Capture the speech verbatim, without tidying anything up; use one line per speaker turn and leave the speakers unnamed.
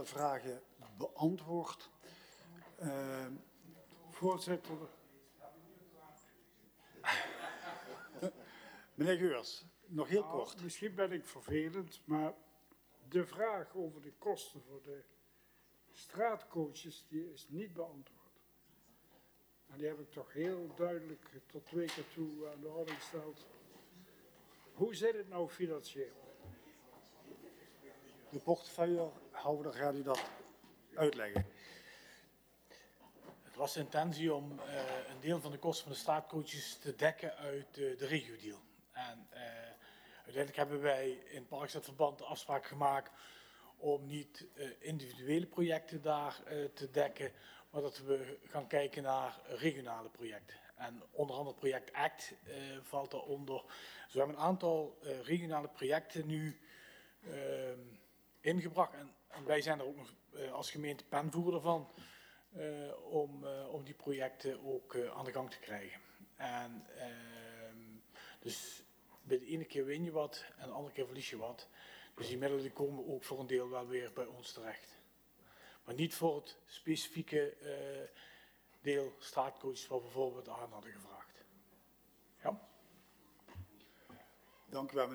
vragen beantwoord. Uh, voorzitter. Meneer Geurs, nog heel
nou,
kort.
Misschien ben ik vervelend, maar de vraag over de kosten voor de straatcoaches, die is niet beantwoord. En die heb ik toch heel duidelijk tot twee keer toe aan de orde gesteld. Hoe zit het nou financieel?
De portefeuillehouder gaat u dat uitleggen.
Het was de intentie om uh, een deel van de kosten van de straatcoaches te dekken uit uh, de regio-deal. En uh, uiteindelijk hebben wij in Parkstadverband de afspraak gemaakt om niet uh, individuele projecten daar uh, te dekken, maar dat we gaan kijken naar regionale projecten. En onder andere project ACT uh, valt daaronder. Dus we hebben een aantal uh, regionale projecten nu uh, ingebracht. En, en wij zijn er ook nog uh, als gemeente penvoerder van. Uh, om, uh, om die projecten ook uh, aan de gang te krijgen. En, uh, dus bij de ene keer win je wat en de andere keer verlies je wat. Dus die middelen komen ook voor een deel wel weer bij ons terecht. Maar niet voor het specifieke uh, deel straatcoaches wat we bijvoorbeeld aan hadden gevraagd. Ja.
Dank u wel.